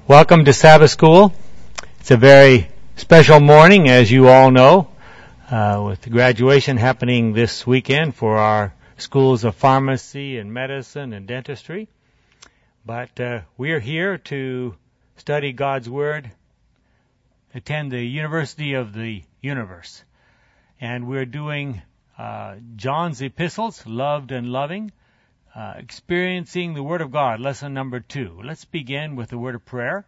Welcome to Sabbath School. It's a very special morning, as you all know, with the graduation happening this weekend for our schools of pharmacy and medicine and dentistry. But we're here to study God's Word, attend the University of the Universe. And we're doing John's epistles, Loved and Loving, experiencing the Word of God, lesson number 2. Let's begin with a word of prayer.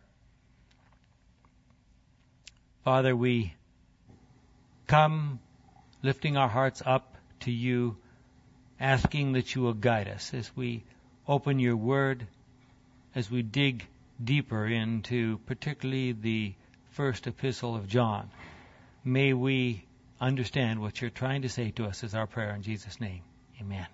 Father, we come lifting our hearts up to you, asking that you will guide us as we open your Word, as we dig deeper into particularly the first epistle of John. May we understand what you're trying to say to us is our prayer in Jesus' name. Amen.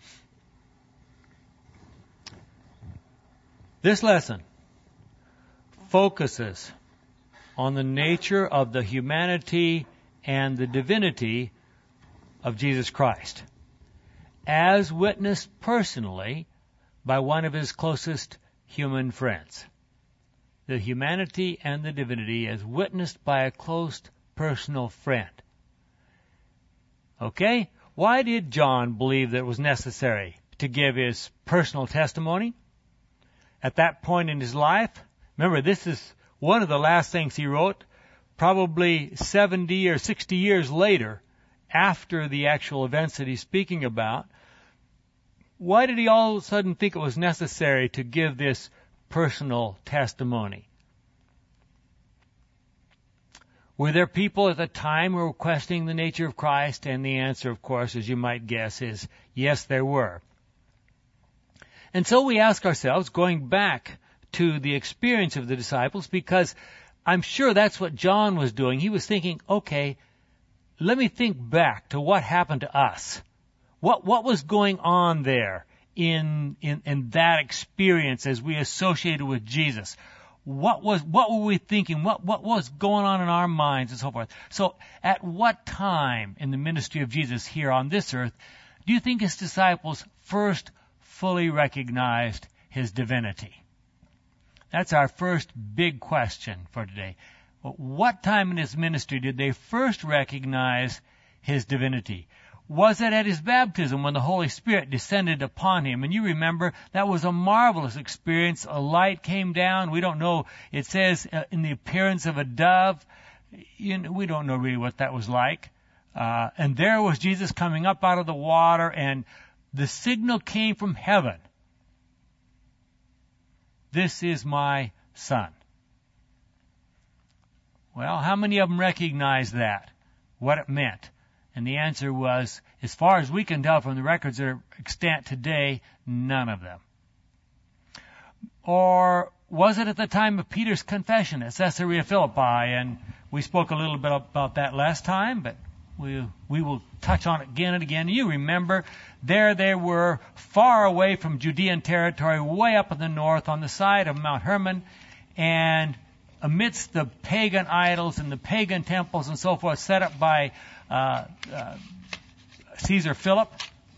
This lesson focuses on the nature of the humanity and the divinity of Jesus Christ, as witnessed personally by one of his closest human friends. The humanity and the divinity as witnessed by a close personal friend. Okay? Why did John believe that it was necessary to give his personal testimony at that point in his life? Remember, this is one of the last things he wrote, probably 70 or 60 years later, after the actual events that he's speaking about. Why did he all of a sudden think it was necessary to give this personal testimony? Were there people at the time who were questioning the nature of Christ? And the answer, of course, as you might guess, is yes, there were. And so we ask ourselves, going back to the experience of the disciples, because I'm sure that's what John was doing. He was thinking, okay, let me think back to what happened to us. What was going on there in that experience as we associated with Jesus? What were we thinking? What was going on in our minds and so forth? So at what time in the ministry of Jesus here on this earth do you think his disciples first fully recognized his divinity? That's our first big question for today. What time in his ministry did they first recognize his divinity? Was it at his baptism when the Holy Spirit descended upon him? And you remember, that was a marvelous experience. A light came down. We don't know. It says in the appearance of a dove. We don't know really what that was like. And there was Jesus coming up out of the water, and the signal came from heaven. This is my Son. Well, how many of them recognized that? What it meant? And the answer was, as far as we can tell from the records that are extant today, none of them. Or was it at the time of Peter's confession at Caesarea Philippi? And we spoke a little bit about that last time, but we will touch on it again and again. You remember, there they were far away from Judean territory, way up in the north on the side of Mount Hermon, and amidst the pagan idols and the pagan temples and so forth set up by Caesar Philip.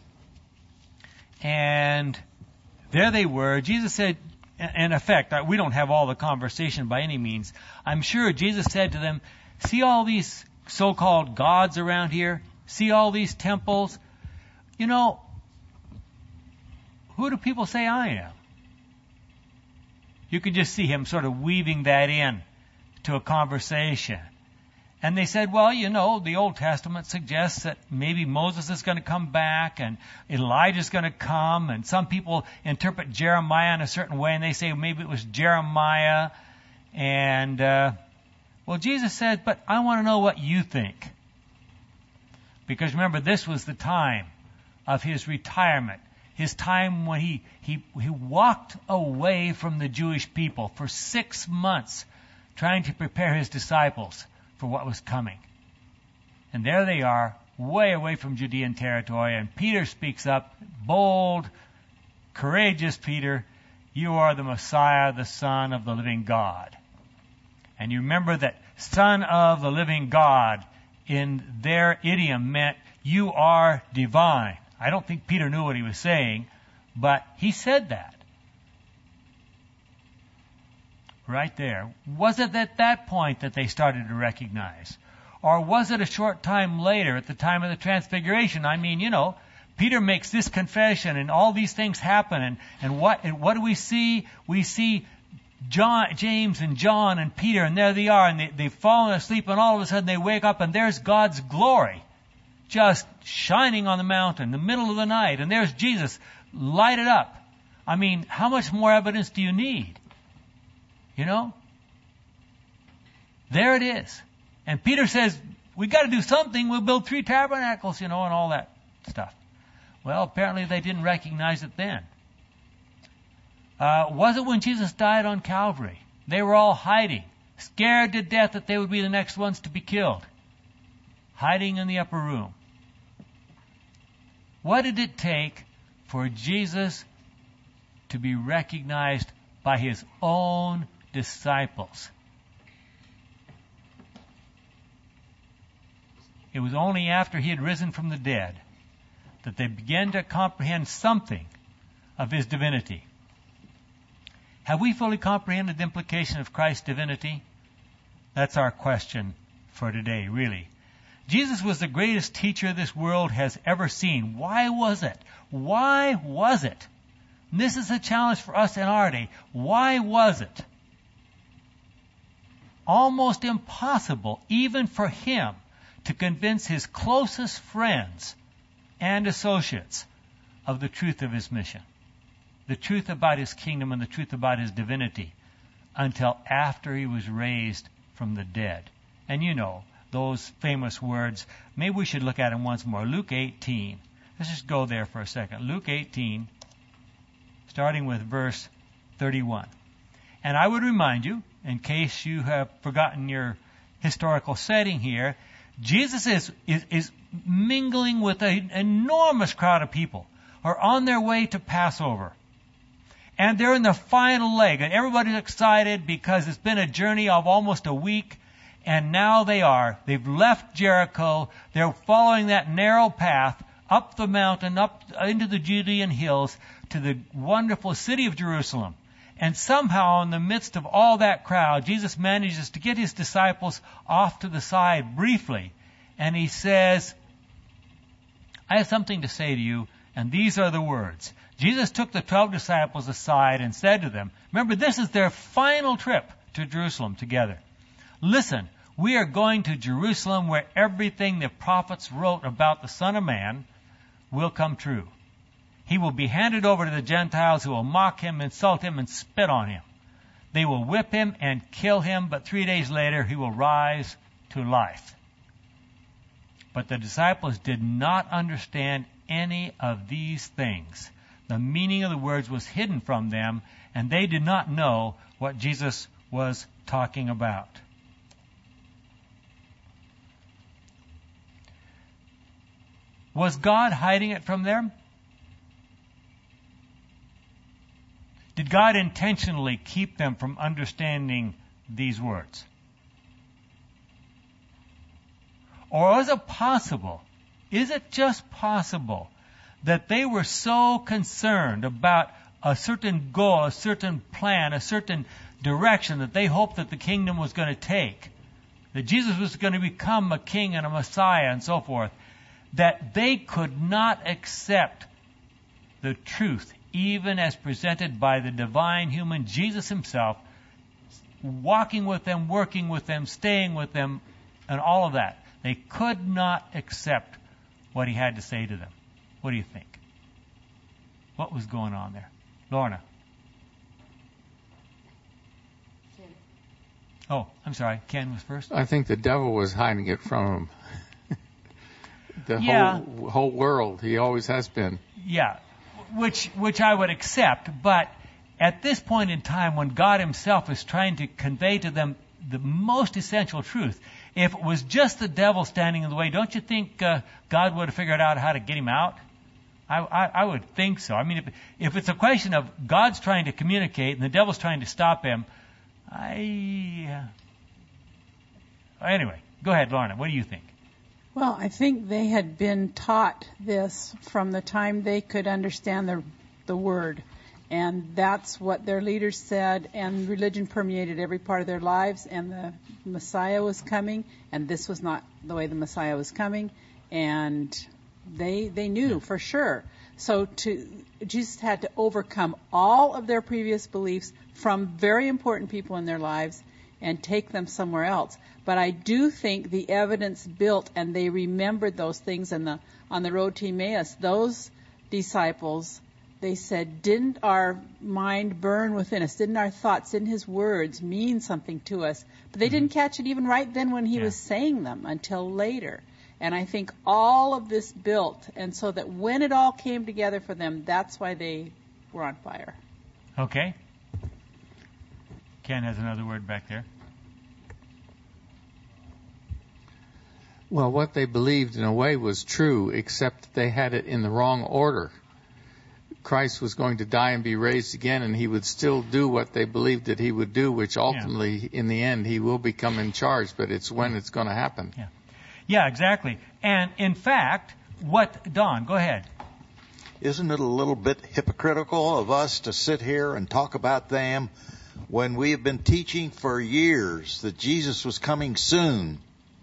And there they were. Jesus said, in effect, we don't have all the conversation by any means. I'm sure Jesus said to them, see all these so-called gods around here? See all these temples? You know, who do people say I am? You could just see him sort of weaving that in to a conversation. And they said, well, you know, the Old Testament suggests that maybe Moses is going to come back and Elijah's going to come. And some people interpret Jeremiah in a certain way, and they say maybe it was Jeremiah. And, well, Jesus said, but I want to know what you think. Because remember, this was the time of his retirement. His time when he walked away from the Jewish people for 6 months, trying to prepare his disciples for what was coming. And there they are, way away from Judean territory, and Peter speaks up, bold, courageous Peter, you are the Messiah, the Son of the living God. And you remember that Son of the living God in their idiom meant you are divine. I don't think Peter knew what he was saying, but he said that. right there. Was it at that point that they started to recognize? Or was it a short time later, at the time of the Transfiguration? I mean, Peter makes this confession and all these things happen, and what do we see? We see James and John and Peter, and there they are, and they've fallen asleep, and all of a sudden they wake up, and there's God's glory just shining on the mountain in the middle of the night, and there's Jesus lighted up. I mean, how much more evidence do you need? There it is. And Peter says, we got to do something. We'll build 3 tabernacles, and all that stuff. Well, apparently they didn't recognize it then. Was it when Jesus died on Calvary? They were all hiding, scared to death that they would be the next ones to be killed, hiding in the upper room. What did it take for Jesus to be recognized by his own disciples? It was only after he had risen from the dead that they began to comprehend something of his divinity. Have we fully comprehended the implication of Christ's divinity? That's our question for today, really. Jesus was the greatest teacher this world has ever seen. Why was it? Why was it? And this is a challenge for us in our day. Why was it almost impossible, even for him, to convince his closest friends and associates of the truth of his mission, the truth about his kingdom and the truth about his divinity, until after he was raised from the dead? And those famous words. Maybe we should look at them once more. Luke 18. Let's just go there for a second. Luke 18, starting with verse 31. And I would remind you, in case you have forgotten your historical setting here, Jesus is mingling with an enormous crowd of people who are on their way to Passover. And they're in the final leg, and everybody's excited because it's been a journey of almost a week, and now they've left Jericho, they're following that narrow path up the mountain, up into the Judean hills, to the wonderful city of Jerusalem. And somehow, in the midst of all that crowd, Jesus manages to get his disciples off to the side briefly, and he says, I have something to say to you, and these are the words. Jesus took the 12 disciples aside and said to them, remember, this is their final trip to Jerusalem together. Listen, we are going to Jerusalem where everything the prophets wrote about the Son of Man will come true. He will be handed over to the Gentiles who will mock him, insult him, and spit on him. They will whip him and kill him, but 3 days later he will rise to life. But the disciples did not understand any of these things. The meaning of the words was hidden from them, and they did not know what Jesus was talking about. Was God hiding it from them? Did God intentionally keep them from understanding these words? Or is it just possible that they were so concerned about a certain goal, a certain plan, a certain direction that they hoped that the kingdom was going to take, that Jesus was going to become a king and a Messiah and so forth, that they could not accept the truth, even as presented by the divine human Jesus himself, walking with them, working with them, staying with them, and all of that. They could not accept what he had to say to them. What do you think? What was going on there? Lorna. Ken. Oh, I'm sorry. Ken was first. I think the devil was hiding it from him. Whole world. He always has been. Yeah, which I would accept. But at this point in time, when God himself is trying to convey to them the most essential truth, if it was just the devil standing in the way, don't you think God would have figured out how to get him out? I would think so. I mean, if it's a question of God's trying to communicate and the devil's trying to stop him, anyway, go ahead, Lorna. What do you think? Well, I think they had been taught this from the time they could understand the word. And that's what their leaders said, and religion permeated every part of their lives, and the Messiah was coming, and this was not the way the Messiah was coming, and they knew for sure. So Jesus had to overcome all of their previous beliefs from very important people in their lives and take them somewhere else. But I do think the evidence built, and they remembered those things on the road to Emmaus. Those disciples, they said, didn't our mind burn within us? Didn't our thoughts, didn't his words mean something to us? But they didn't catch it even right then when he was saying them until later. And I think all of this built, and so that when it all came together for them, that's why they were on fire. Okay. Ken has another word back there. Well, what they believed in a way was true, except they had it in the wrong order. Christ was going to die and be raised again, and he would still do what they believed that he would do, which ultimately, in the end, he will become in charge, but it's when it's going to happen. Yeah, exactly. And in fact, Don, go ahead. Isn't it a little bit hypocritical of us to sit here and talk about them when we have been teaching for years that Jesus was coming soon?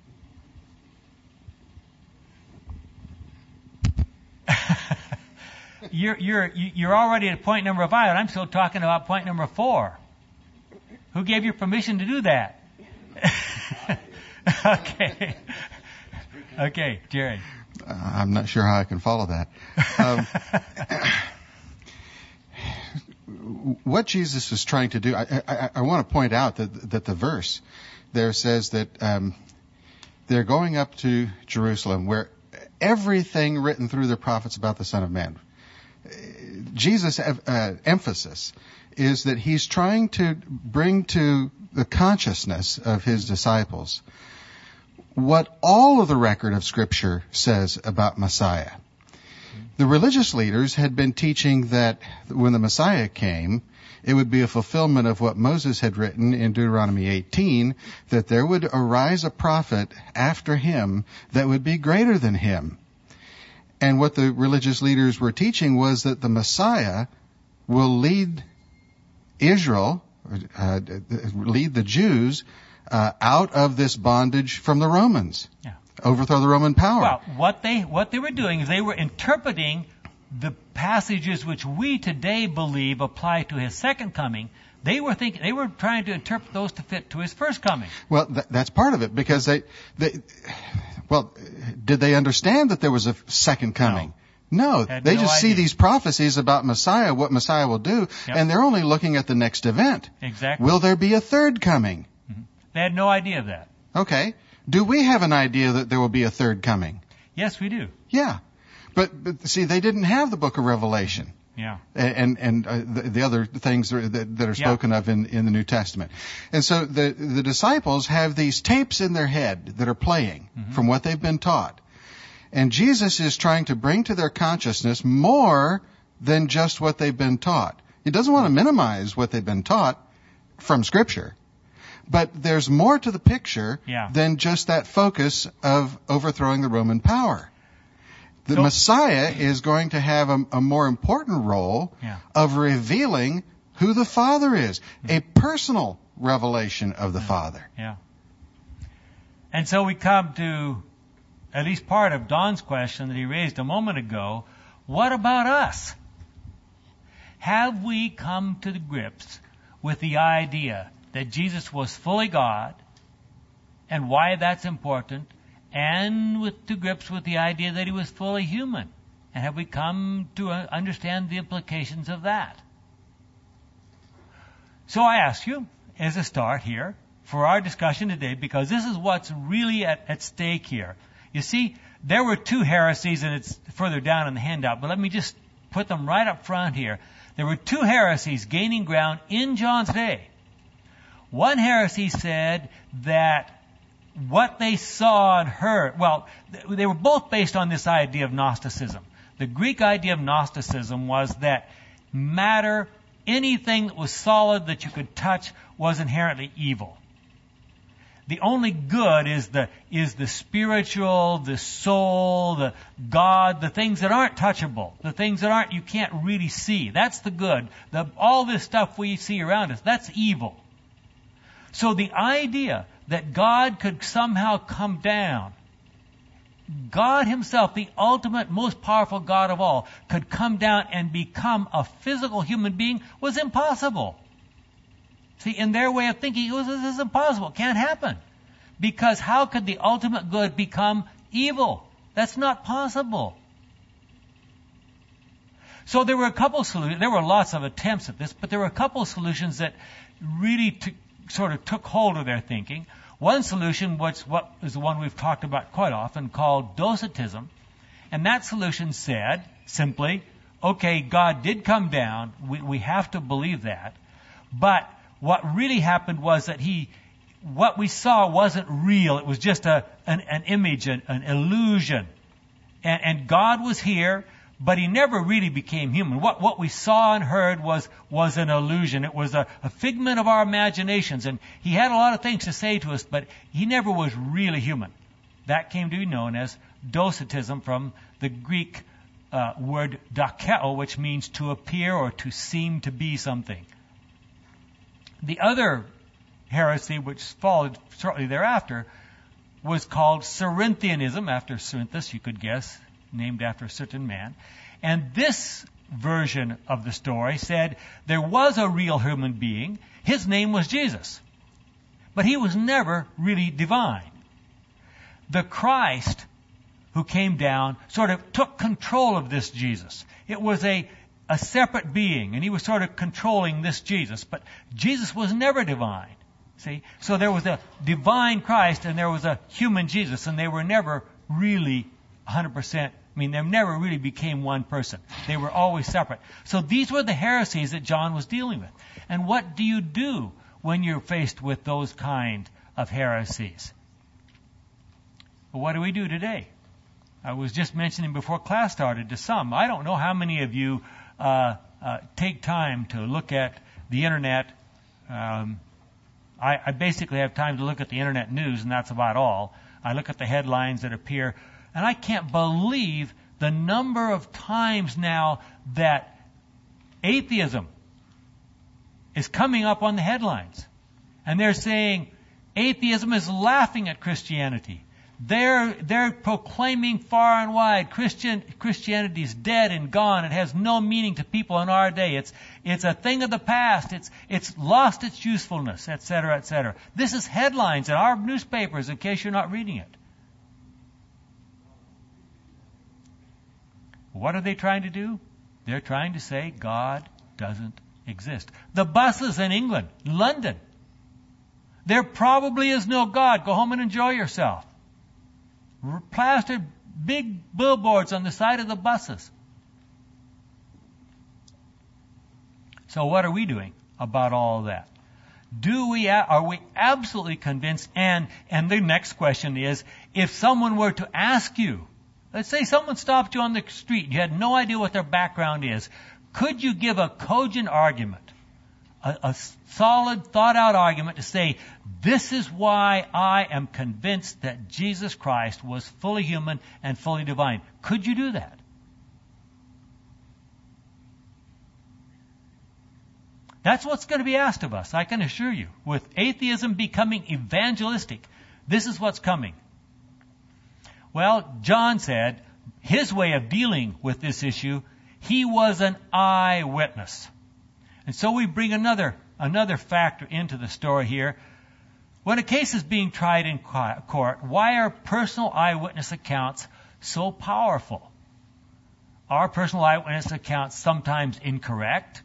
You're already at point number 5, and I'm still talking about point number 4. Who gave you permission to do that? Okay, Jerry. I'm not sure how I can follow that. What Jesus is trying to do, I want to point out that the verse there says that they're going up to Jerusalem, where everything written through the prophets about the Son of Man. Jesus' emphasis is that he's trying to bring to the consciousness of his disciples what all of the record of Scripture says about Messiah. The religious leaders had been teaching that when the Messiah came, it would be a fulfillment of what Moses had written in Deuteronomy 18, that there would arise a prophet after him that would be greater than him. And what the religious leaders were teaching was that the Messiah will lead Israel, lead the Jews, out of this bondage from the Romans. Overthrow the Roman power. Well, what they were doing is they were interpreting the passages which we today believe apply to his second coming. They were trying to interpret those to fit to his first coming. Well, that's part of it, because did they understand that there was a second coming? No, they just see these prophecies about Messiah, what Messiah will do, and they're only looking at the next event. Exactly. Will there be a third coming? They had no idea of that. Okay. Do we have an idea that there will be a third coming? Yes, we do. Yeah. But see, they didn't have the book of Revelation. Yeah. And the other things that are spoken of in the New Testament. And so the disciples have these tapes in their head that are playing from what they've been taught. And Jesus is trying to bring to their consciousness more than just what they've been taught. He doesn't want to minimize what they've been taught from Scripture. But there's more to the picture than just that focus of overthrowing the Roman power. The Messiah is going to have a more important role of revealing who the Father is, a personal revelation of the Father. Yeah. And so we come to at least part of Don's question that he raised a moment ago. What about us? Have we come to the grips with the idea that Jesus was fully God and why that's important, and to grips with the idea that he was fully human? And have we come to understand the implications of that? So I ask you, as a start here, for our discussion today, because this is what's really at stake here. You see, there were 2 heresies, and it's further down in the handout, but let me just put them right up front here. There were 2 heresies gaining ground in John's day. One heresy said that what they saw and heard, well, they were both based on this idea of Gnosticism. The Greek idea of Gnosticism was that matter, anything that was solid that you could touch, was inherently evil. The only good is the spiritual, the soul, the God, the things that aren't touchable, the things that you can't really see. That's the good. All this stuff we see around us, that's evil. So the idea that God could somehow come down, God himself, the ultimate, most powerful God of all, could come down and become a physical human being was impossible. See, in their way of thinking, this is impossible. It can't happen. Because how could the ultimate good become evil? That's not possible. So there were a couple solutions. There were lots of attempts at this, but there were a couple of solutions that really sort of took hold of their thinking. One solution was what is the one we've talked about quite often, called Docetism. And that solution said, simply, okay, God did come down. We have to believe that. But what really happened was that what we saw wasn't real. It was just an image, an illusion. And God was here, but he never really became human. What we saw and heard was an illusion. It was a figment of our imaginations. And he had a lot of things to say to us, but he never was really human. That came to be known as Docetism, from the Greek word dokeo, which means to appear or to seem to be something. The other heresy, which followed shortly thereafter, was called Cerinthianism, after Cerinthus, you could guess, named after a certain man. And this version of the story said there was a real human being. His name was Jesus. But he was never really divine. The Christ who came down sort of took control of this Jesus. It was a separate being, and he was sort of controlling this Jesus. But Jesus was never divine. See? So there was a divine Christ and there was a human Jesus, and they were never really 100%. They never really became one person. They were always separate. So these were the heresies that John was dealing with. And what do you do when you're faced with those kind of heresies? Well, what do we do today? I was just mentioning before class started to some. I don't know how many of you take time to look at the internet. I basically have time to look at the internet news, and that's about all. I look at the headlines that appear, and I can't believe the number of times now that atheism is coming up on the headlines. And they're saying atheism is laughing at Christianity. They're proclaiming far and wide Christianity is dead and gone. It has no meaning to people in our day. It's a thing of the past. It's lost its usefulness, etc., etc. This is headlines in our newspapers, in case you're not reading it. What are they trying to do? They're trying to say God doesn't exist. The buses in England, London, there probably is no God. Go home and enjoy yourself. Plastered big billboards on the side of the buses. So what are we doing about all of that? Are we absolutely convinced? And the next question is, if someone were to ask you, let's say someone stopped you on the street and you had no idea what their background is, could you give a cogent argument, a solid, thought-out argument to say, this is why I am convinced that Jesus Christ was fully human and fully divine? Could you do that? That's what's going to be asked of us, I can assure you. With atheism becoming evangelistic, this is what's coming. Well, John said his way of dealing with this issue, he was an eyewitness. And so we bring another factor into the story here. When a case is being tried in court, why are personal eyewitness accounts so powerful? Are personal eyewitness accounts sometimes incorrect?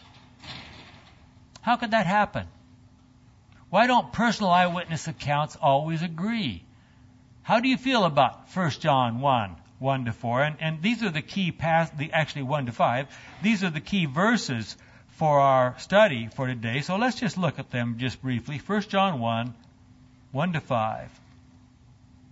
How could that happen? Why don't personal eyewitness accounts always agree? How do you feel about 1 John 1:1-4? And these are the key actually 1-5. These are the key verses for our study for today. So let's just look at them just briefly. 1 John 1:1-5.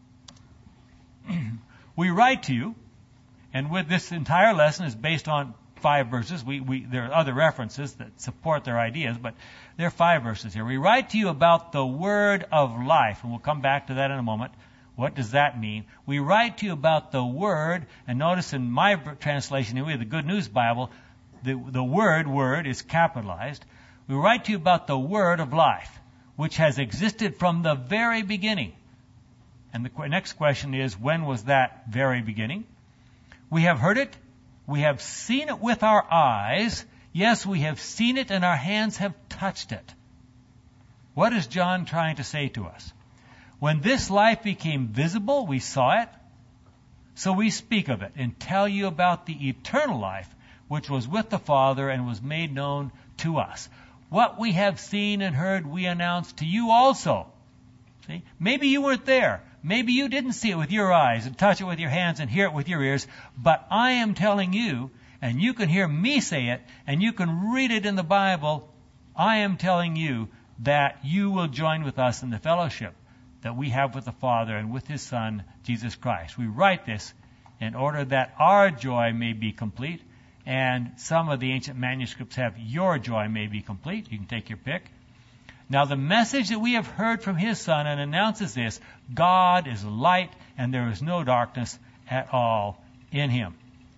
We write to you, and with this entire lesson is based on 5 verses. There are other references that support their ideas, but there are 5 verses here. We write to you about the word of life, and we'll come back to that in a moment. What does that mean? We write to you about the word, and notice in my translation, anyway, the Good News Bible, the word is capitalized. We write to you about the word of life, which has existed from the very beginning. And the next question is, when was that very beginning? We have heard it. We have seen it with our eyes. Yes, we have seen it, and our hands have touched it. What is John trying to say to us? When this life became visible, we saw it. So we speak of it and tell you about the eternal life, which was with the Father and was made known to us. What we have seen and heard, we announce to you also. See? Maybe you weren't there. Maybe you didn't see it with your eyes and touch it with your hands and hear it with your ears. But I am telling you, and you can hear me say it, and you can read it in the Bible. I am telling you that you will join with us in the fellowship that we have with the Father and with His Son, Jesus Christ. We write this in order that our joy may be complete, and some of the ancient manuscripts have your joy may be complete. You can take your pick. Now the message that we have heard from His Son and announces this: God is light, and there is no darkness at all in Him.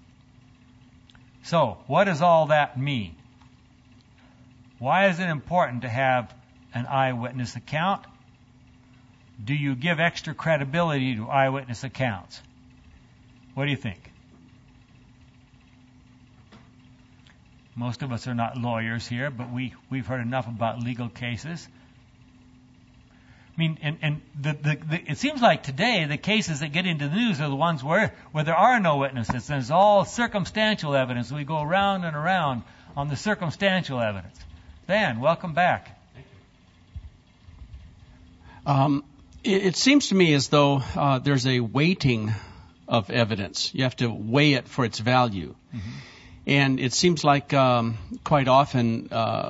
So, what does all that mean? Why is it important to have an eyewitness account? Do you give extra credibility to eyewitness accounts? What do you think? Most of us are not lawyers here, but we've heard enough about legal cases. I mean, and it seems like today the cases that get into the news are the ones where there are no witnesses. There's all circumstantial evidence. We go around and around on the circumstantial evidence. Dan, welcome back. It seems to me as though there's a weighting of evidence. You have to weigh it for its value. Mm-hmm. And it seems like quite often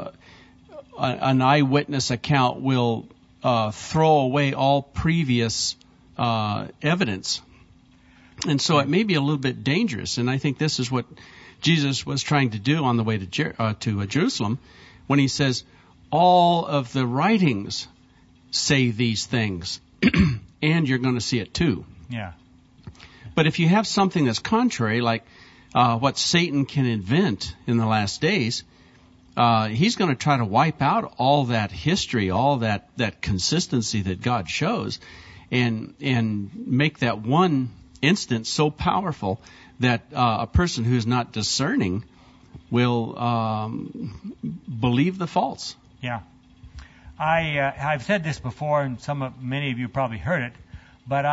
an eyewitness account will throw away all previous evidence. And so it may be a little bit dangerous. And I think this is what Jesus was trying to do on the way to Jerusalem when He says, all of the writings say these things, and you're going to see it too. Yeah. But if you have something that's contrary, like what Satan can invent in the last days, he's going to try to wipe out all that history, all that consistency that God shows, and make that one instance so powerful that a person who's not discerning will believe the false. Yeah. I've said this before, and many of you probably heard it, but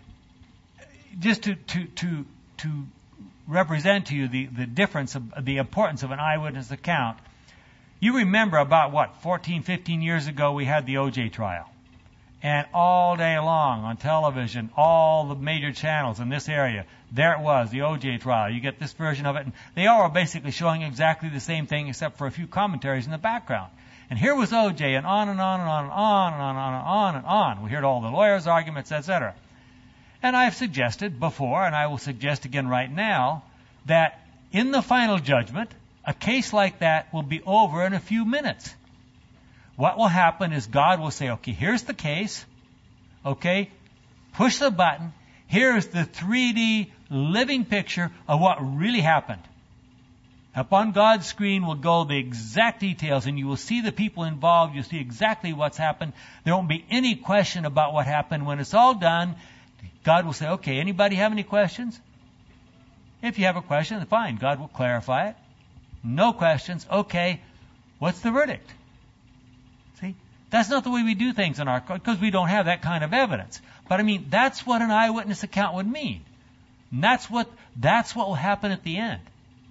just to represent to you the difference of the importance of an eyewitness account. You remember about 14, 15 years ago we had the O.J. trial. And all day long on television, all the major channels in this area, there it was, the O.J. trial. You get this version of it, and they all are basically showing exactly the same thing except for a few commentaries in the background. And here was O.J., and on and on and on and on and on and on and on and on. We heard all the lawyers' arguments, etc. And I've suggested before, and I will suggest again right now, that in the final judgment, a case like that will be over in a few minutes. What will happen is God will say, okay, here's the case. Okay, push the button. Here's the 3D living picture of what really happened. Up on God's screen will go the exact details, and you will see the people involved. You'll see exactly what's happened. There won't be any question about what happened. When it's all done, God will say, okay, anybody have any questions? If you have a question, fine, God will clarify it. No questions, okay, what's the verdict? See, that's not the way we do things in our court, because we don't have that kind of evidence. But I mean, that's what an eyewitness account would mean. And that's what will happen at the end.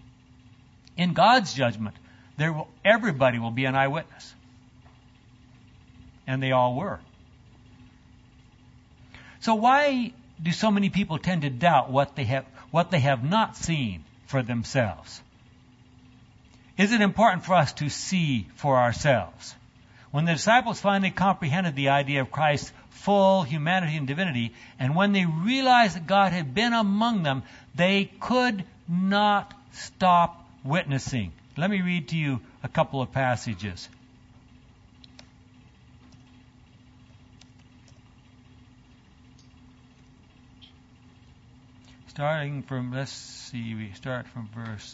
In God's judgment, everybody will be an eyewitness. And they all were. So why do so many people tend to doubt what they have not seen for themselves? Is it important for us to see for ourselves? When the disciples finally comprehended the idea of Christ's full humanity and divinity, and when they realized that God had been among them, they could not stop witnessing. Let me read to you a couple of passages. Starting from, let's see, we start from verse...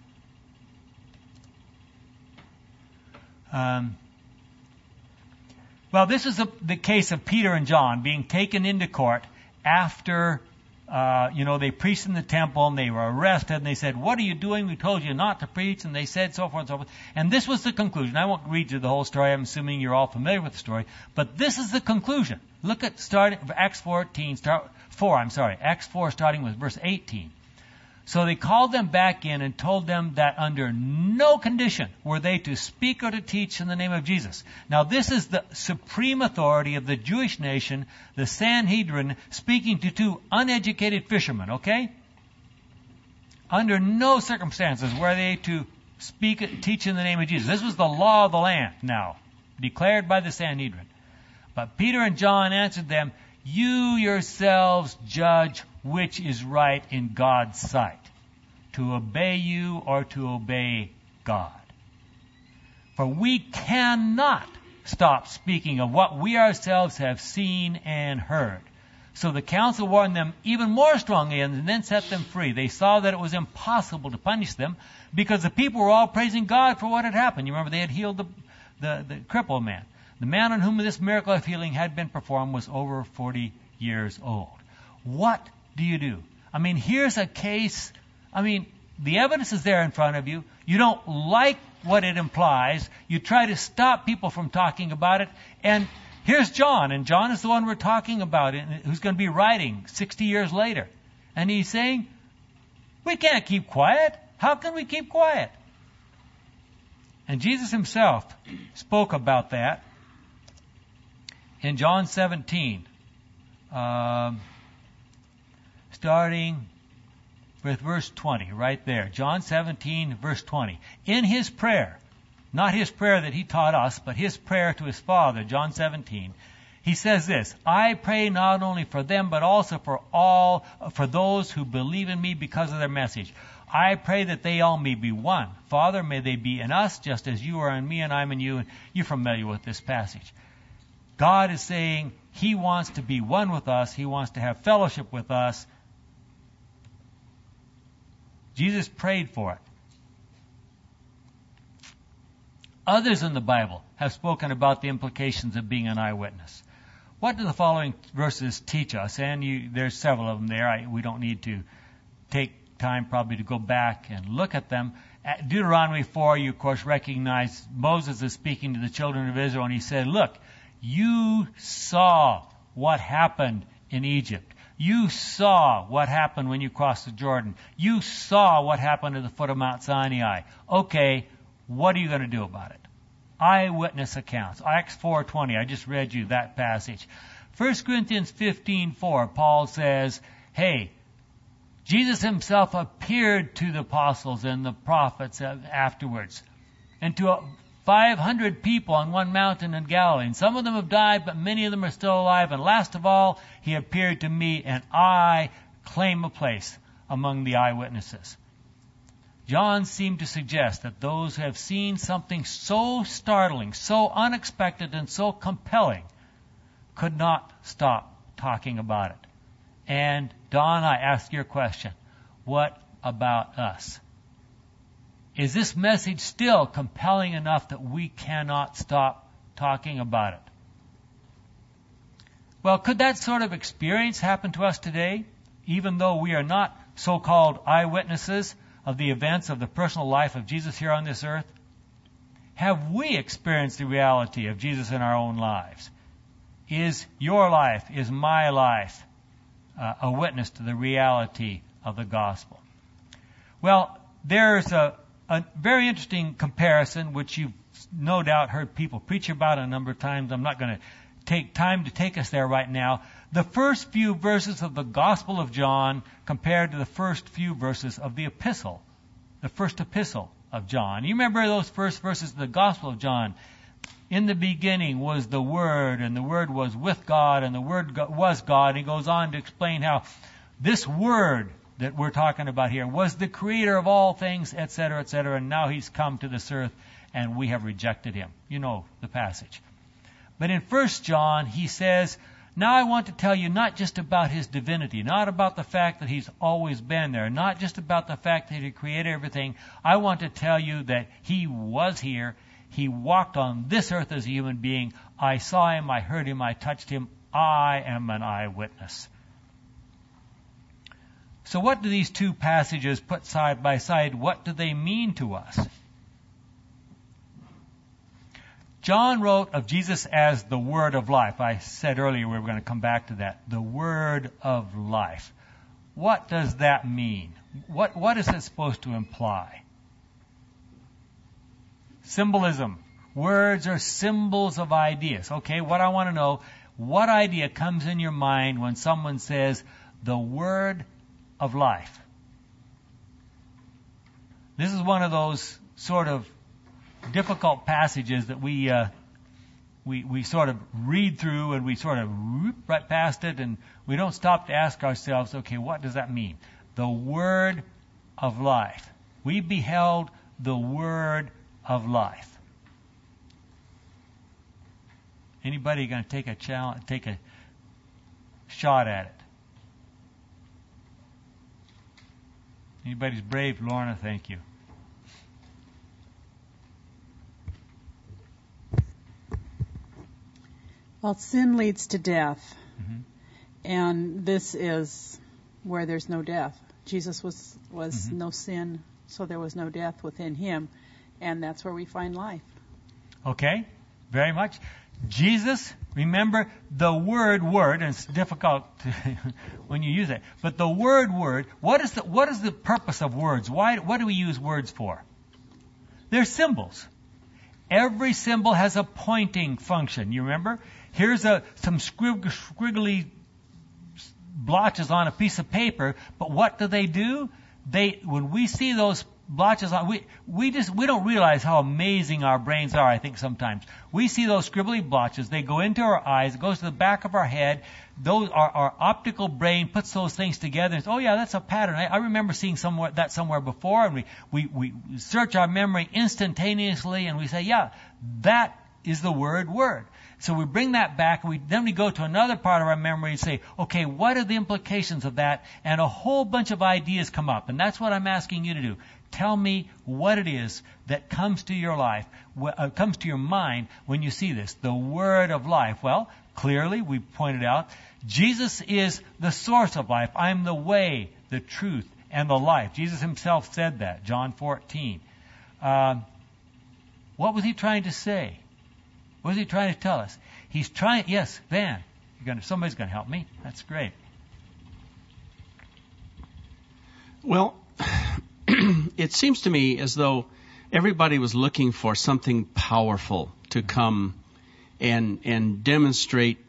well, this is the case of Peter and John being taken into court after, they preached in the temple and they were arrested and they said, "What are you doing? We told you not to preach." And they said so forth and so forth. And this was the conclusion. I won't read you the whole story. I'm assuming you're all familiar with the story. But this is the conclusion. Look at Acts 4, starting with verse 18. So they called them back in and told them that under no condition were they to speak or to teach in the name of Jesus. Now this is the supreme authority of the Jewish nation, the Sanhedrin, speaking to two uneducated fishermen, okay? Under no circumstances were they to teach in the name of Jesus. This was the law of the land now, declared by the Sanhedrin. But Peter and John answered them, "You yourselves judge which is right in God's sight, to obey you or to obey God. For we cannot stop speaking of what we ourselves have seen and heard." So the council warned them even more strongly and then set them free. They saw that it was impossible to punish them because the people were all praising God for what had happened. You remember they had healed the crippled man. The man on whom this miracle of healing had been performed was over 40 years old. What do you do? I mean, here's a case. I mean, the evidence is there in front of you. You don't like what it implies. You try to stop people from talking about it. And here's John. And John is the one we're talking about, who's going to be writing 60 years later. And he's saying, we can't keep quiet. How can we keep quiet? And Jesus himself spoke about that in John 17. Starting with verse 20, right there. John 17, verse 20. In his prayer, not his prayer that he taught us, but his prayer to his Father, John 17, he says this, "I pray not only for them, but also for those who believe in me because of their message. I pray that they all may be one. Father, may they be in us, just as you are in me and I'm in you." And you're familiar with this passage. God is saying he wants to be one with us. He wants to have fellowship with us. Jesus prayed for it. Others in the Bible have spoken about the implications of being an eyewitness. What do the following verses teach us? And there's several of them there. We don't need to take time probably to go back and look at them. At Deuteronomy 4, you of course recognize Moses is speaking to the children of Israel, and he said, "Look, you saw what happened in Egypt. You saw what happened when you crossed the Jordan. You saw what happened at the foot of Mount Sinai. Okay, what are you going to do about it?" Eyewitness accounts. Acts 4:20, I just read you that passage. 1 Corinthians 15:4, Paul says, hey, Jesus himself appeared to the apostles and the prophets afterwards, and to 500 people on one mountain in Galilee. And some of them have died, but many of them are still alive. And last of all, he appeared to me, and I claim a place among the eyewitnesses. John seemed to suggest that those who have seen something so startling, so unexpected, and so compelling could not stop talking about it. And Don, I ask your question, what about us? Is this message still compelling enough that we cannot stop talking about it? Well, could that sort of experience happen to us today, even though we are not so-called eyewitnesses of the events of the personal life of Jesus here on this earth? Have we experienced the reality of Jesus in our own lives? Is your life, is my life, a witness to the reality of the gospel? Well, there's a very interesting comparison, which you've no doubt heard people preach about a number of times. I'm not going to take time to take us there right now. The first few verses of the Gospel of John compared to the first few verses of the epistle, the first epistle of John. You remember those first verses of the Gospel of John? In the beginning was the Word, and the Word was with God, and the Word was God. He goes on to explain how this Word that we're talking about here was the creator of all things, etc., etc., and now he's come to this earth and we have rejected him. You know the passage. But in 1 John, he says, now I want to tell you not just about his divinity, not about the fact that he's always been there, not just about the fact that he created everything. I want to tell you that he was here. He walked on this earth as a human being. I saw him, I heard him, I touched him. I am an eyewitness. So what do these two passages put side by side, what do they mean to us? John wrote of Jesus as the Word of life. I said earlier we were going to come back to that. The Word of life. What does that mean? What is it supposed to imply? Symbolism. Words are symbols of ideas. Okay, what I want to know, what idea comes in your mind when someone says the Word of life? This is one of those sort of difficult passages that we sort of read through and we sort of right past it, and we don't stop to ask ourselves, okay, what does that mean? The Word of life. We beheld the Word of life. Anybody going to take a challenge, take a shot at it? Anybody's brave? Lorna, thank you. Well, sin leads to death, Mm-hmm. and this is where there's no death. Jesus was Mm-hmm. no sin, so there was no death within him, and that's where we find life. Okay, very much. Jesus, remember the word, and it's difficult when you use it, but the word, what is the purpose of words? What do we use words for? They're symbols. Every symbol has a pointing function. You remember? Here's some squiggly blotches on a piece of paper, but what do? When we see those blotches on, we don't realize how amazing our brains are, I think sometimes. We see those scribbly blotches, they go into our eyes, it goes to the back of our head, our optical brain puts those things together and says, oh yeah, that's a pattern. I remember seeing that somewhere before, and we search our memory instantaneously and we say, yeah, that is the word. So we bring that back, and then we go to another part of our memory and say, okay, what are the implications of that? And a whole bunch of ideas come up, and that's what I'm asking you to do. Tell me what it is that comes to your life, comes to your mind when you see this, the Word of life. Well, clearly, we pointed out, Jesus is the source of life. I'm the way, the truth, and the life. Jesus himself said that, John 14. What was he trying to say? What is he trying to tell us? He's trying, yes, Van, somebody's going to help me. That's great. Well, it seems to me as though everybody was looking for something powerful to come and demonstrate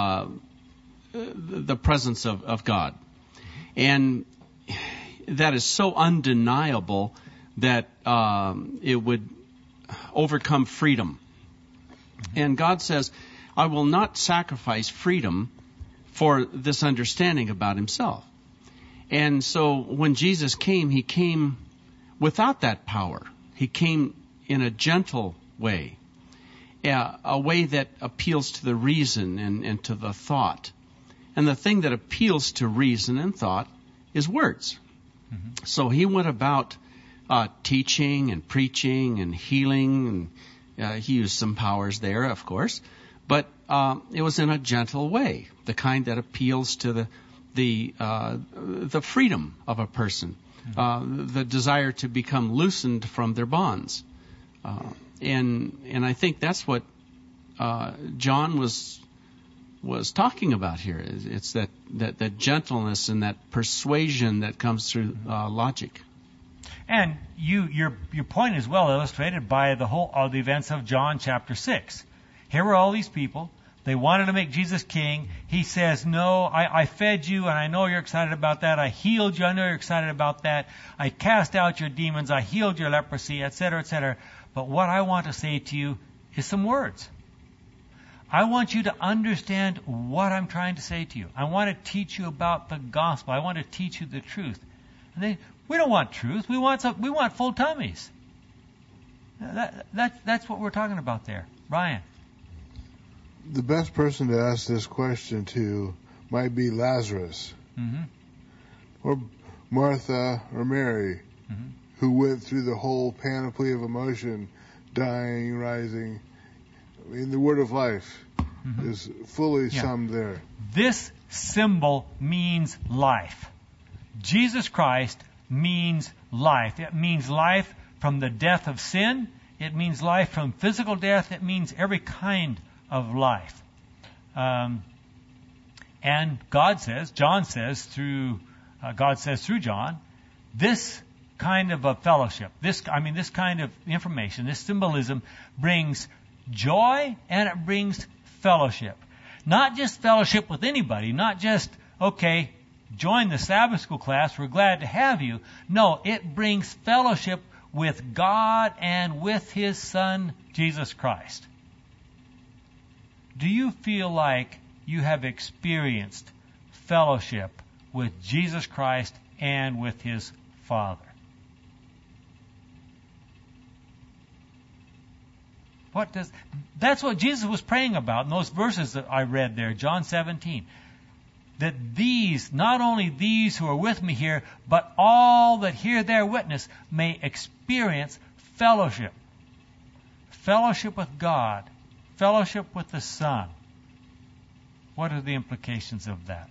the presence of God. And that is so undeniable that it would overcome freedom. And God says, I will not sacrifice freedom for this understanding about himself. And so when Jesus came, he came without that power. He came in a gentle way, a way that appeals to the reason and to the thought. And the thing that appeals to reason and thought is words. Mm-hmm. So he went about teaching and preaching and healing, and he used some powers there, of course, but it was in a gentle way, the kind that appeals to the freedom of a person, the desire to become loosened from their bonds, and I think that's what John was talking about here. It's that gentleness and that persuasion that comes through logic. And your point is well illustrated by the events of John chapter 6. Here were all these people. They wanted to make Jesus king. He says, no, I fed you, and I know you're excited about that. I healed you. I know you're excited about that. I cast out your demons. I healed your leprosy, etc., etc. But what I want to say to you is some words. I want you to understand what I'm trying to say to you. I want to teach you about the gospel. I want to teach you the truth. We don't want truth. We want full tummies. That's what we're talking about there. Brian. The best person to ask this question to might be Lazarus, or Martha, or Mary, who went through the whole panoply of emotion, dying, rising. I mean, the word of life is fully summed there. This symbol means life. Jesus Christ means life. It means life from the death of sin. It means life from physical death. It means every kind of life. And God says through John, this kind of a fellowship, this kind of information, this symbolism brings joy and it brings fellowship. Not just fellowship with anybody, not just, okay, join the Sabbath school class, we're glad to have you. No, it brings fellowship with God and with His Son, Jesus Christ. Do you feel like you have experienced fellowship with Jesus Christ and with His Father? That's what Jesus was praying about in those verses that I read there, John 17. That not only these who are with me here, but all that hear their witness may experience fellowship. Fellowship with God. Fellowship with the Son. What are the implications of that?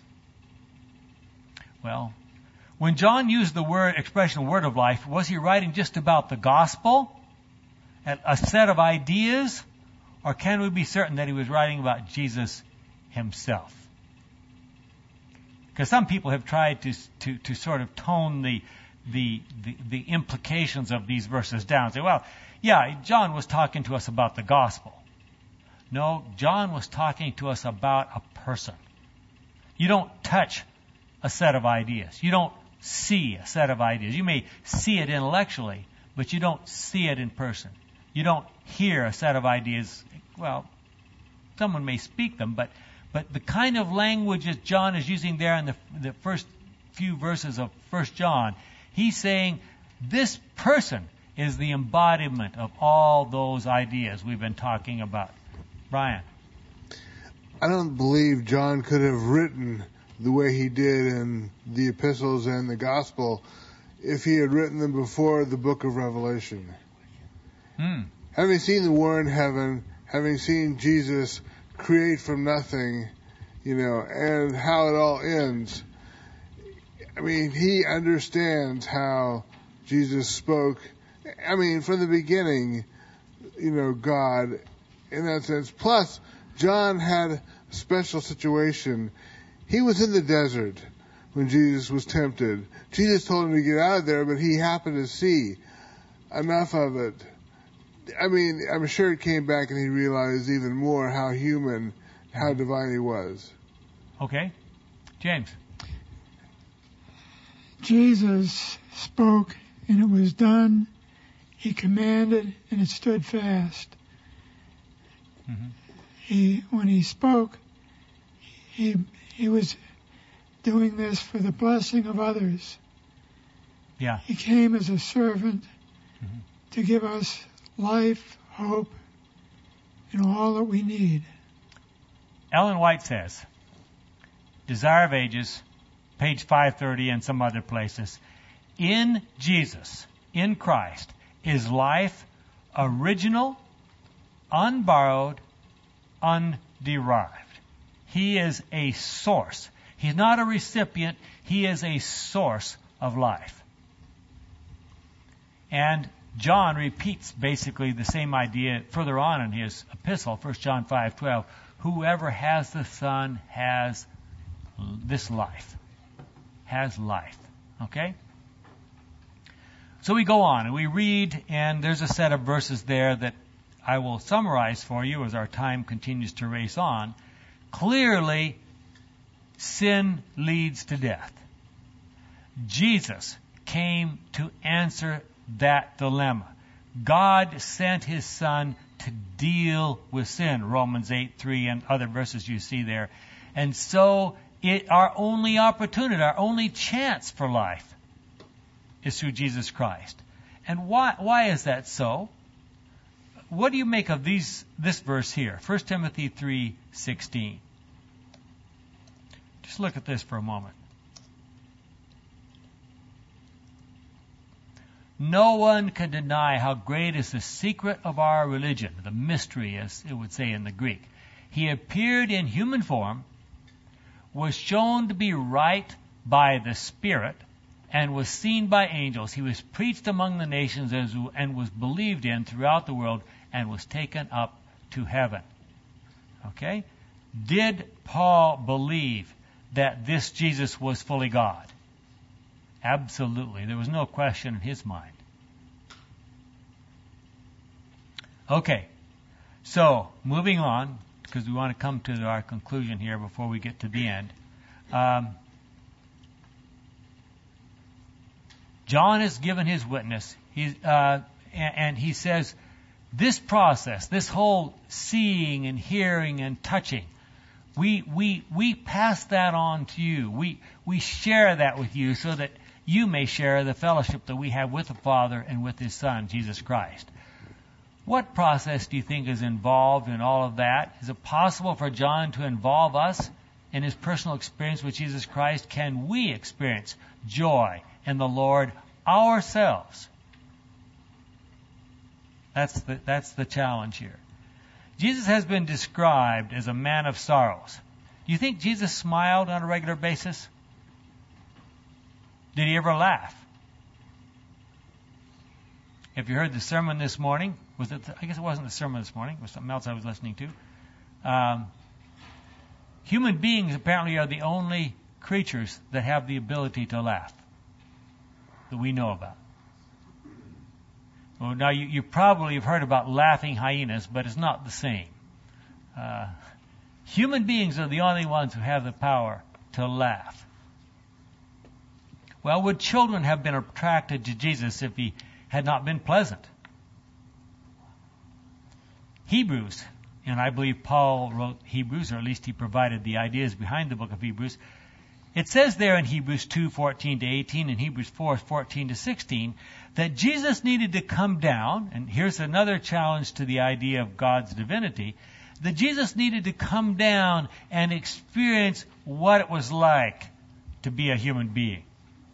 Well, when John used the expression word of life, was he writing just about the gospel? A set of ideas? Or can we be certain that he was writing about Jesus himself? Because some people have tried to sort of tone the implications of these verses down. Say, well, yeah, John was talking to us about the gospel. No, John was talking to us about a person. You don't touch a set of ideas. You don't see a set of ideas. You may see it intellectually, but you don't see it in person. You don't hear a set of ideas. Well, someone may speak them, but the kind of language that John is using there in the first few verses of 1 John, he's saying this person is the embodiment of all those ideas we've been talking about. Brian. I don't believe John could have written the way he did in the epistles and the gospel if he had written them before the book of Revelation. Having seen the war in heaven, having seen Jesus create from nothing, and how it all ends, I mean, he understands how Jesus spoke. I mean, from the beginning, God, in that sense. Plus, John had a special situation. He was in the desert when Jesus was tempted. Jesus told him to get out of there, but he happened to see enough of it. I mean, I'm sure it came back and he realized even more how human, how divine he was. Okay. James. Jesus spoke and it was done. He commanded and it stood fast. When he spoke, he was doing this for the blessing of others. Yeah. He came as a servant to give us life, hope, and all that we need. Ellen White says, Desire of Ages, page 530 and some other places, in Jesus, in Christ, is life original, unborrowed, underived. He is a source. He's not a recipient. He is a source of life. And John repeats basically the same idea further on in his epistle, 1 John 5:12. Whoever has the Son has this life. Has life. Okay? So we go on and we read, and there's a set of verses there that I will summarize for you as our time continues to race on. Clearly, sin leads to death. Jesus came to answer that dilemma. God sent His Son to deal with sin, Romans 8:3 and other verses you see there. And so our only opportunity, our only chance for life is through Jesus Christ. And why is that so? What do you make of this verse here? 1 Timothy 3:16. Just look at this for a moment. No one can deny how great is the secret of our religion, the mystery, as it would say in the Greek. He appeared in human form, was shown to be right by the Spirit, and was seen by angels. He was preached among the nations and was believed in throughout the world and was taken up to heaven. Okay? Did Paul believe that this Jesus was fully God? Absolutely. There was no question in his mind. Okay. So, moving on, because we want to come to our conclusion here before we get to the end. John has given his witness, and he says, this process, this whole seeing and hearing and touching, we pass that on to you. We share that with you so that you may share the fellowship that we have with the Father and with His Son, Jesus Christ. What process do you think is involved in all of that? Is it possible for John to involve us in his personal experience with Jesus Christ? Can we experience joy in the Lord ourselves? That's the challenge here. Jesus has been described as a man of sorrows. Do you think Jesus smiled on a regular basis? Did he ever laugh? If you heard the sermon this morning, I guess it wasn't the sermon this morning, it was something else I was listening to. Human beings apparently are the only creatures that have the ability to laugh that we know about. Well, now you probably have heard about laughing hyenas, but it's not the same. Human beings are the only ones who have the power to laugh. Well, would children have been attracted to Jesus if he had not been pleasant? Hebrews, and I believe Paul wrote Hebrews, or at least he provided the ideas behind the book of Hebrews. It says there in Hebrews 2:14-18 and Hebrews 4:14-16 that Jesus needed to come down, and here's another challenge to the idea of God's divinity, that Jesus needed to come down and experience what it was like to be a human being.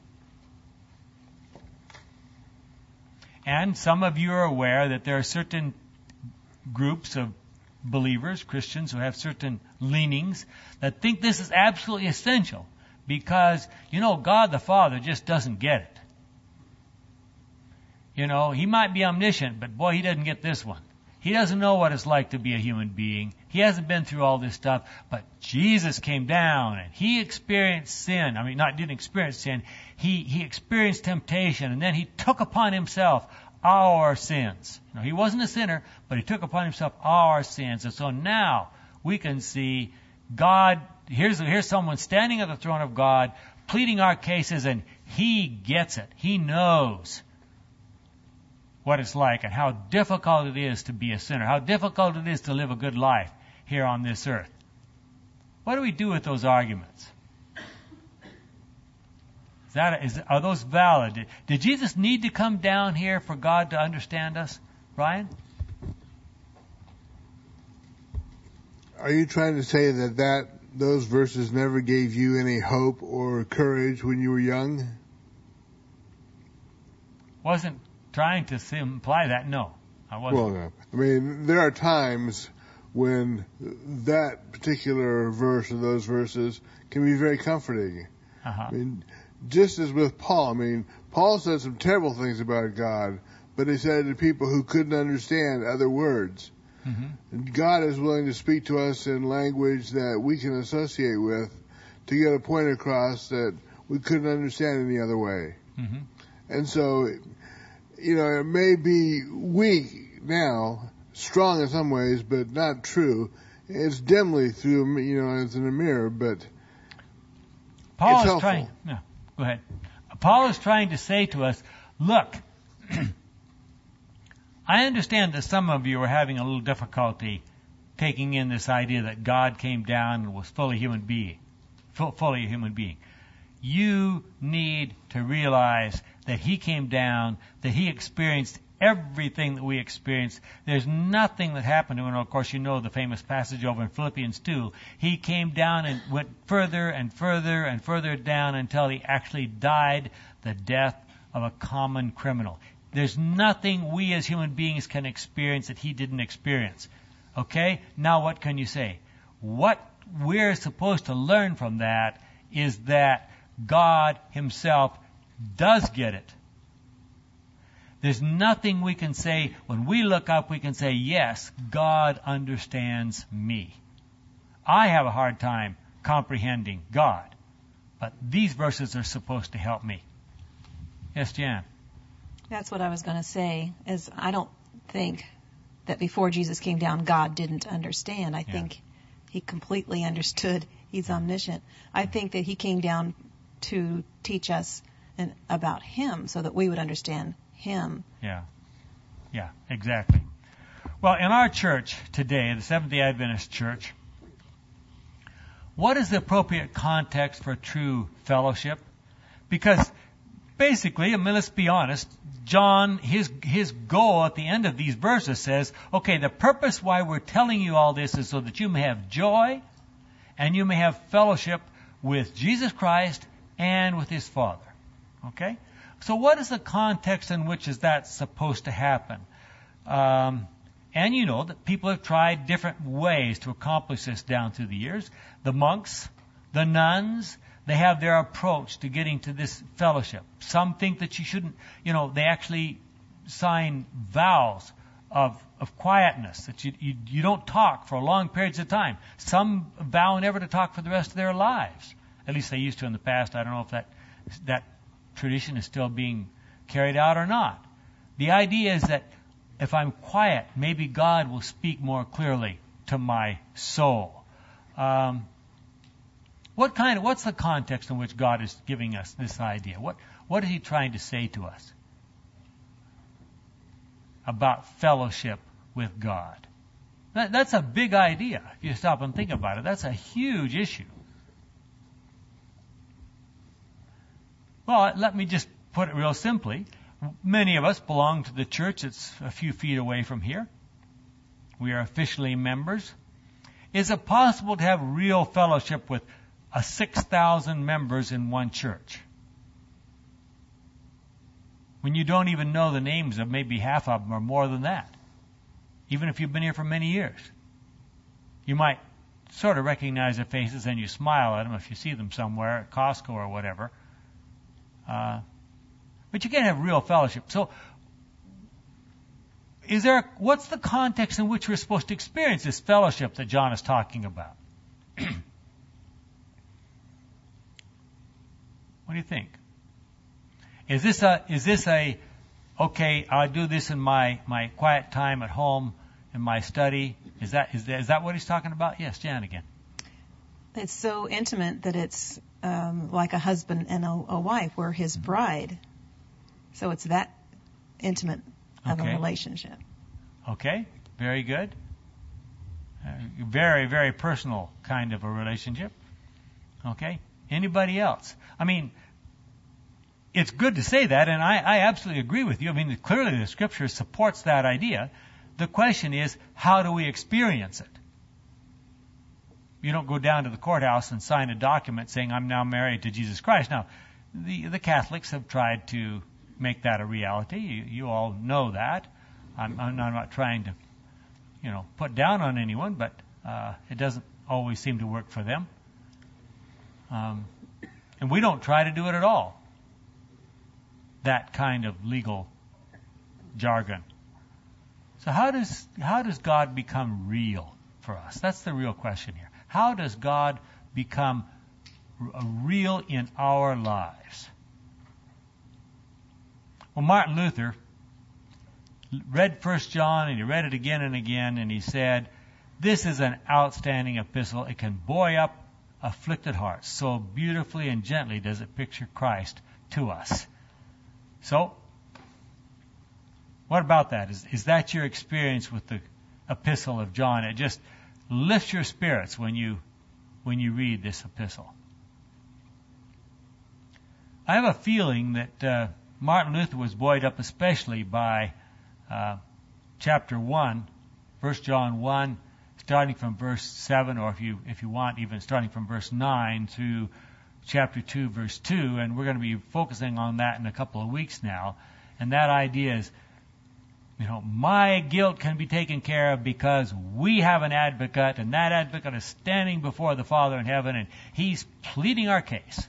And some of you are aware that there are certain groups of believers, Christians, who have certain leanings that think this is absolutely essential because, God the Father just doesn't get it. He might be omniscient, but boy, he doesn't get this one. He doesn't know what it's like to be a human being. He hasn't been through all this stuff, but Jesus came down and he experienced sin. Didn't experience sin. He experienced temptation, and then he took upon himself our sins. He wasn't a sinner, but he took upon himself our sins. And so now we can see God, here's someone standing at the throne of God, pleading our cases, and he gets it. He knows what it's like and how difficult it is to be a sinner, how difficult it is to live a good life here on this earth. What do we do with those arguments? Are those valid? Did Jesus need to come down here for God to understand us? Brian? Are you trying to say that those verses never gave you any hope or courage when you were young? Wasn't trying to imply that. No, I wasn't. Well, there are times when that particular verse or those verses can be very comforting. Uh-huh. Just as with Paul. Paul said some terrible things about God, but he said it to people who couldn't understand other words. Mm-hmm. God is willing to speak to us in language that we can associate with to get a point across that we couldn't understand any other way. Mm-hmm. And so, it may be weak now, strong in some ways, but not true. It's dimly through, it's in a mirror, but Paul it's is helpful. trying. No, go ahead. Paul is trying to say to us, look, I understand that some of you are having a little difficulty taking in this idea that God came down and was fully a human being. You need to realize that he came down, that he experienced everything that we experienced. There's nothing that happened to him. And of course, you know the famous passage over in Philippians 2. He came down and went further and further and further down until he actually died the death of a common criminal. There's nothing we as human beings can experience that he didn't experience. Okay? Now what can you say? What we're supposed to learn from that is that God himself does get it. There's nothing we can say. When we look up, we can say, yes, God understands me. I have a hard time comprehending God, but these verses are supposed to help me. Yes, Jan? That's what I was going to say, is I don't think that before Jesus came down, God didn't understand. I think he completely understood. He's omniscient. I think that he came down to teach us about him so that we would understand him. Yeah, exactly. Well, in our church today, the Seventh-day Adventist Church, what is the appropriate context for true fellowship? Because basically, I mean, let's be honest, John, his goal at the end of these verses says, okay, the purpose why we're telling you all this is so that you may have joy and you may have fellowship with Jesus Christ and with his Father. Okay? So what is the context in which is that supposed to happen? And you know that people have tried different ways to accomplish this down through the years. The monks, the nuns, they have their approach to getting to this fellowship. Some think that you shouldn't, they actually sign vows of quietness, that you don't talk for long periods of time. Some vow never to talk for the rest of their lives. At least they used to in the past. I don't know if that tradition is still being carried out or not. The idea is that if I'm quiet, maybe God will speak more clearly to my soul. What's the context in which God is giving us this idea? What is he trying to say to us about fellowship with God? That's a big idea. If you stop and think about it, that's a huge issue. Well, let me just put it real simply. Many of us belong to the church that's a few feet away from here. We are officially members. Is it possible to have real fellowship with 6,000 members in one church? When you don't even know the names of maybe half of them or more than that. Even if you've been here for many years. You might sort of recognize their faces and you smile at them if you see them somewhere at Costco or whatever. But you can't have real fellowship. So, what's the context in which we're supposed to experience this fellowship that John is talking about? What do you think? Is this okay, I'll do this in my quiet time at home, in my study? Is that what he's talking about? Yes, Jan again. It's so intimate that it's like a husband and a wife. We're his bride. So it's that intimate of a relationship. Okay, very good. Very, very personal kind of a relationship. Okay, anybody else? I mean, it's good to say that, and I absolutely agree with you. I mean, clearly the Scripture supports that idea. The question is, how do we experience it? You don't go down to the courthouse and sign a document saying, I'm now married to Jesus Christ. Now, the Catholics have tried to make that a reality. You all know that. I'm not trying to, put down on anyone, but it doesn't always seem to work for them. And we don't try to do it at all. That kind of legal jargon. So how does God become real for us? That's the real question here. How does God become real in our lives? Well, Martin Luther read 1 John, and he read it again and again, and he said, this is an outstanding epistle. It can buoy up afflicted hearts. So beautifully and gently does it picture Christ to us. So, what about that? Is that your experience with the epistle of John? It just lifts your spirits when you read this epistle. I have a feeling that Martin Luther was buoyed up especially by chapter 1, 1 John 1, starting from verse 7, or if you want, even starting from verse 9 through chapter 2, verse 2, and we're going to be focusing on that in a couple of weeks now. And that idea is, my guilt can be taken care of because we have an advocate, and that advocate is standing before the Father in heaven, and he's pleading our case.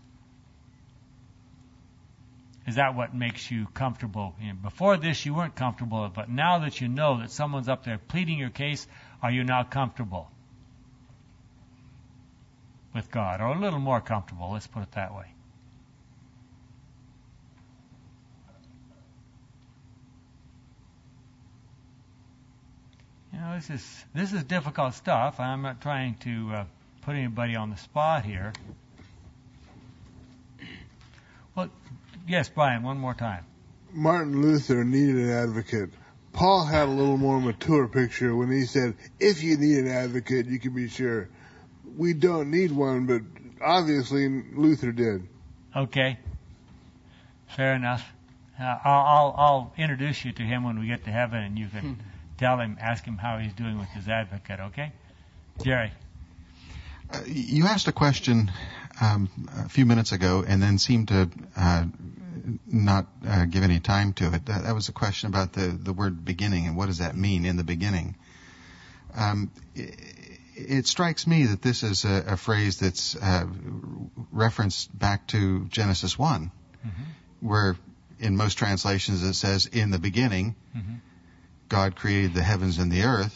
Is that what makes you comfortable? Before this, you weren't comfortable, but now that you know that someone's up there pleading your case, are you now comfortable with God? Or a little more comfortable, let's put it that way. This is difficult stuff. I'm not trying to put anybody on the spot here. Well, yes, Brian, one more time. Martin Luther needed an advocate. Paul had a little more mature picture when he said, if you need an advocate, you can be sure. We don't need one, but obviously Luther did. Okay. Fair enough. I'll introduce you to him when we get to heaven, and you can ask him how he's doing with his advocate, okay? Jerry. You asked a question a few minutes ago and then seemed to not give any time to it. That was a question about the word beginning and what does that mean in the beginning. It strikes me that this is a phrase that's referenced back to Genesis 1, where in most translations it says, in the beginning, God created the heavens and the earth.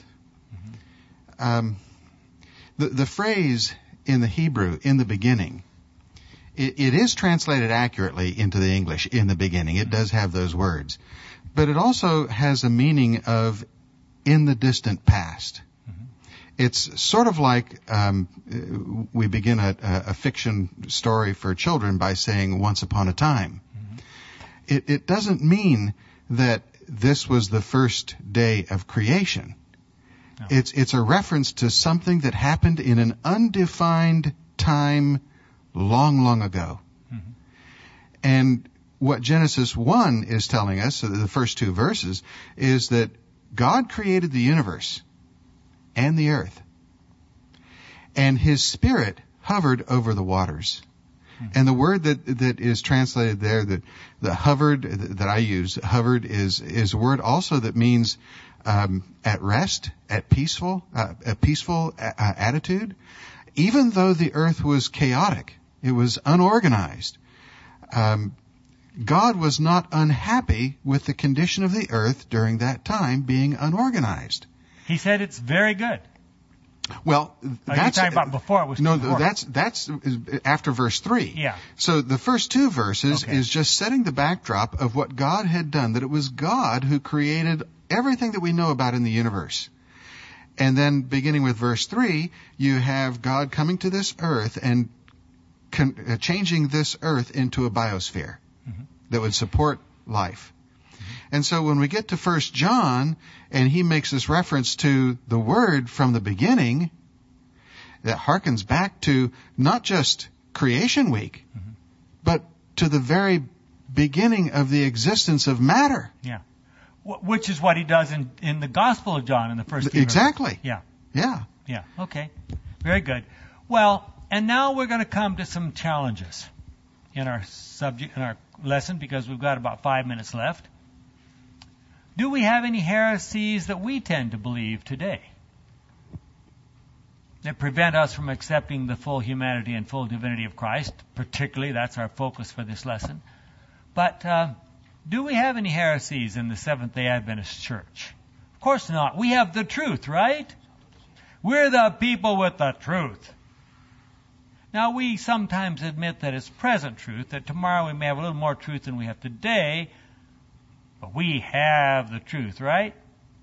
The phrase in the Hebrew, in the beginning, it is translated accurately into the English, in the beginning. It does have those words. But it also has a meaning of in the distant past. It's sort of like we begin a fiction story for children by saying once upon a time. It doesn't mean that this was the first day of creation. No. It's a reference to something that happened in an undefined time long, long ago. And what Genesis 1 is telling us, so the first two verses, is that God created the universe and the earth. And His Spirit hovered over the waters. And the word that is translated there, the hovered, that I use, hovered, is a word also that means at rest, a peaceful attitude. Even though the earth was chaotic, it was unorganized, God was not unhappy with the condition of the earth during that time being unorganized. He said it's very good. Well, that's talking about before it was. No, before. that's after verse 3. Yeah. So the first two verses is just setting the backdrop of what God had done, that it was God who created everything that we know about in the universe. And then beginning with verse 3, you have God coming to this earth and changing this earth into a biosphere that would support life. And so when we get to 1 John, and he makes this reference to the Word from the beginning, that harkens back to not just creation week, but to the very beginning of the existence of matter. Yeah. Which is what he does in the Gospel of John in the first few Exactly. verses. Yeah. Yeah. Okay. Very good. Well, and now we're going to come to some challenges in our subject, in our lesson, because we've got about 5 minutes left. Do we have any heresies that we tend to believe today that prevent us from accepting the full humanity and full divinity of Christ? Particularly, that's our focus for this lesson. But do we have any heresies in the Seventh-day Adventist Church? Of course not. We have the truth, right? We're the people with the truth. Now, we sometimes admit that it's present truth, that tomorrow we may have a little more truth than we have today, but we have the truth, right?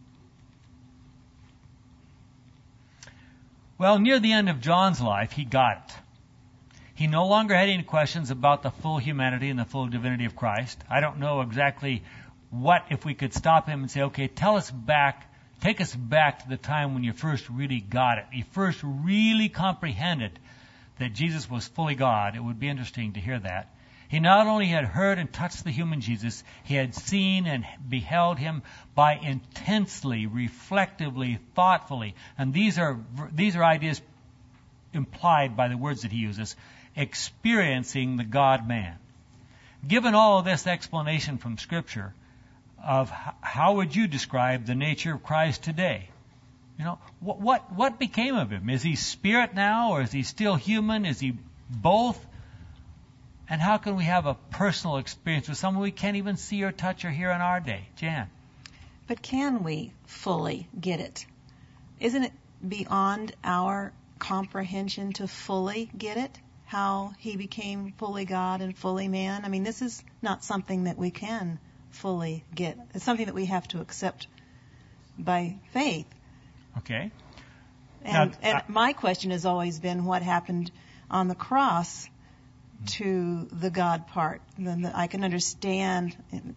Well, near the end of John's life, he got it. He no longer had any questions about the full humanity and the full divinity of Christ. I don't know exactly what, if we could stop him and say, okay, take us back to the time when you first really got it. You first really comprehended that Jesus was fully God. It would be interesting to hear that. He not only had heard and touched the human Jesus, he had seen and beheld him by intensely, reflectively, thoughtfully, and these are ideas implied by the words that he uses, experiencing the God-man. Given all of this explanation from Scripture of how would you describe the nature of Christ today? You know, what became of him? Is he spirit now, or is he still human? Is he both? And how can we have a personal experience with someone we can't even see or touch or hear in our day? Jan. But can we fully get it? Isn't it beyond our comprehension to fully get it? How he became fully God and fully man? I mean, this is not something that we can fully get. It's something that we have to accept by faith. Okay. And my question has always been what happened on the cross to the God part. I can understand,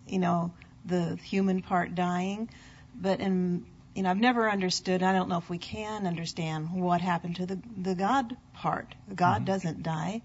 the human part dying, but I've never understood. I don't know if we can understand what happened to the God part. God doesn't die,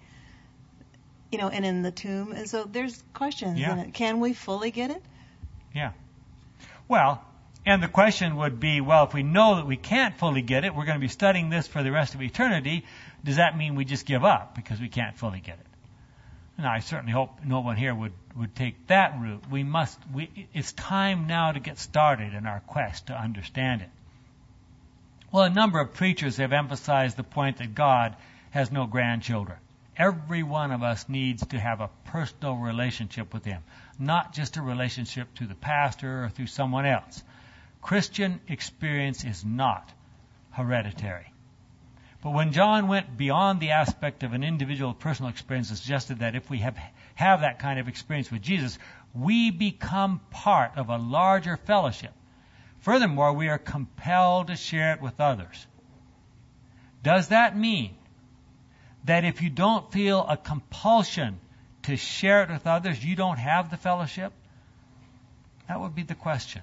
and in the tomb. And so there's questions in it. Can we fully get it? Yeah. Well, and the question would be, well, if we know that we can't fully get it, we're going to be studying this for the rest of eternity. Does that mean we just give up because we can't fully get it? And I certainly hope no one here would take that route. It's time now to get started in our quest to understand it. Well, a number of preachers have emphasized the point that God has no grandchildren. Every one of us needs to have a personal relationship with him, not just a relationship through the pastor or through someone else. Christian experience is not hereditary. But when John went beyond the aspect of an individual personal experience and suggested that if we have that kind of experience with Jesus, we become part of a larger fellowship. Furthermore, we are compelled to share it with others. Does that mean that if you don't feel a compulsion to share it with others, you don't have the fellowship? That would be the question.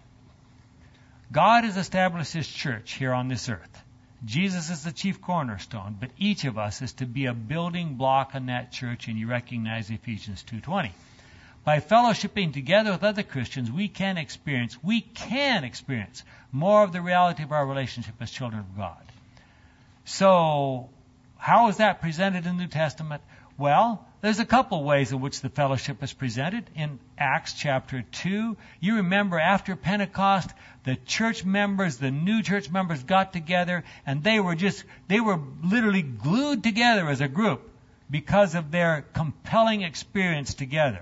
God has established his church here on this earth. Jesus is the chief cornerstone, but each of us is to be a building block in that church, and you recognize Ephesians 2:20. By fellowshipping together with other Christians, we can experience more of the reality of our relationship as children of God. So, how is that presented in the New Testament? Well, there's a couple ways in which the fellowship is presented. In Acts chapter 2, you remember after Pentecost, the church members, the new church members got together, and they were literally glued together as a group because of their compelling experience together.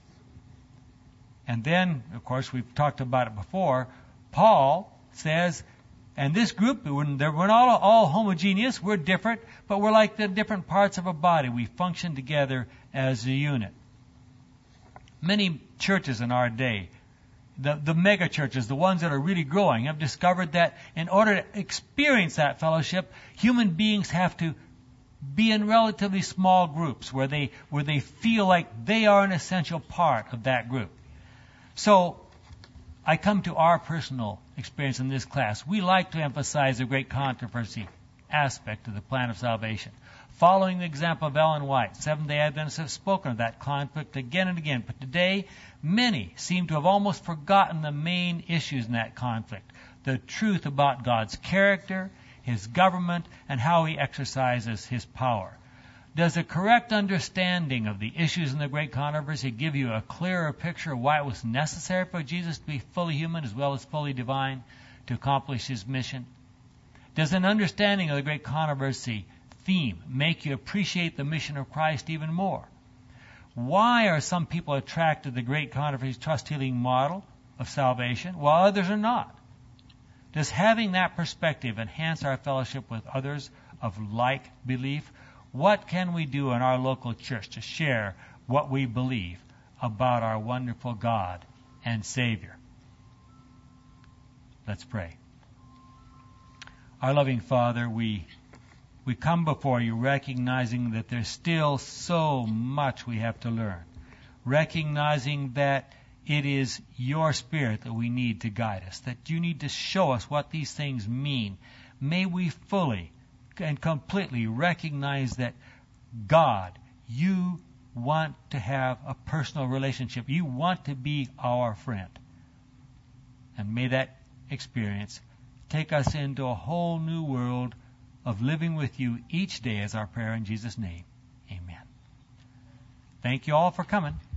And then, of course, we've talked about it before, Paul says, and this group, we're not all homogeneous, we're different, but we're like the different parts of a body. We function together as a unit. Many churches in our day, the mega churches, the ones that are really growing, have discovered that in order to experience that fellowship, human beings have to be in relatively small groups where they feel like they are an essential part of that group. So, I come to our personal experience in this class. We like to emphasize the great controversy aspect of the plan of salvation. Following the example of Ellen White, Seventh-day Adventists have spoken of that conflict again and again. But today, many seem to have almost forgotten the main issues in that conflict. The truth about God's character, his government, and how he exercises his power. Does a correct understanding of the issues in the great controversy give you a clearer picture of why it was necessary for Jesus to be fully human as well as fully divine to accomplish his mission? Does an understanding of the great controversy theme make you appreciate the mission of Christ even more? Why are some people attracted to the great controversy trust-healing model of salvation while others are not? Does having that perspective enhance our fellowship with others of like belief? What can we do in our local church to share what we believe about our wonderful God and Savior? Let's pray. Our loving Father, we come before you recognizing that there's still so much we have to learn. Recognizing that it is your Spirit that we need to guide us, that you need to show us what these things mean. May we fully and completely recognize that God, you want to have a personal relationship. You want to be our friend. And may that experience take us into a whole new world of living with you each day, as our prayer in Jesus' name. Amen. Thank you all for coming.